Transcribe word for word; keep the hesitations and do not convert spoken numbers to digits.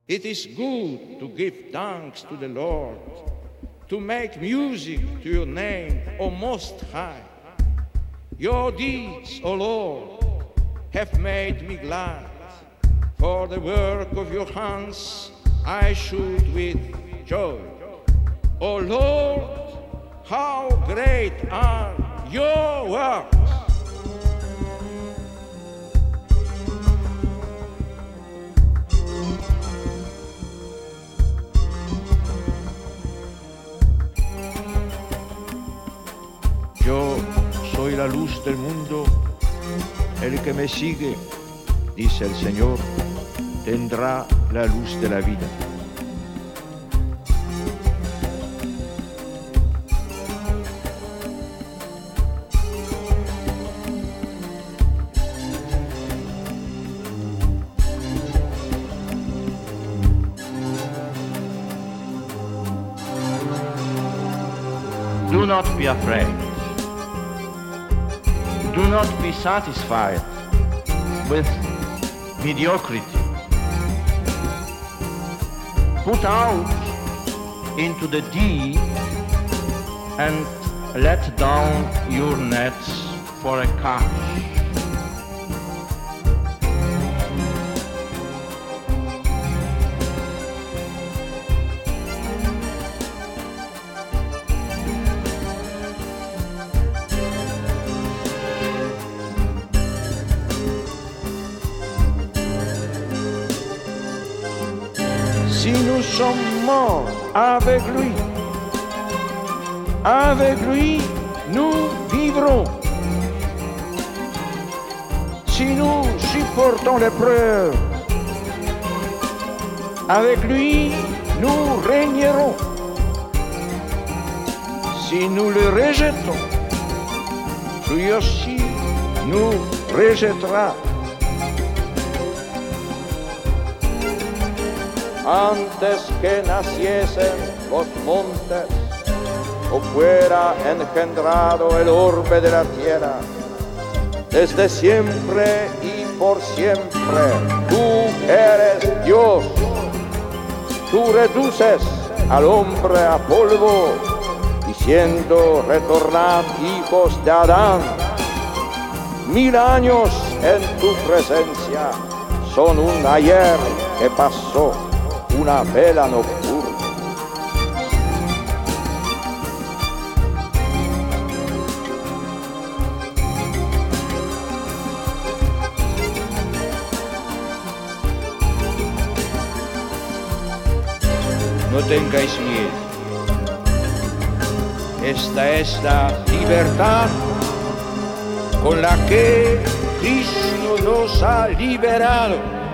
It is good to give thanks to the Lord, to make music to your name, O Most High. Your deeds, O Lord, have made me glad. For the work of your hands I should with joy. O Lord, how great are your works! Yo soy la luz del mundo, el que me sigue, dice el Señor, tendrá la luz de la vida. Do not be afraid. Do not be satisfied with mediocrity. Put out into the deep and let down your nets for a catch. Si nous sommes morts avec lui, avec lui nous vivrons. Si nous supportons l'épreuve, avec lui nous régnerons. Si nous le rejetons, lui aussi nous rejettera. Antes que naciesen los montes, o fuera engendrado el orbe de la tierra, desde siempre y por siempre, tú eres Dios. Tú reduces al hombre a polvo, diciendo, retornad hijos de Adán. Mil años en tu presencia son un ayer que pasó, una vela nocturna. No tengáis miedo. Esta es la libertad con la que Cristo nos ha liberado.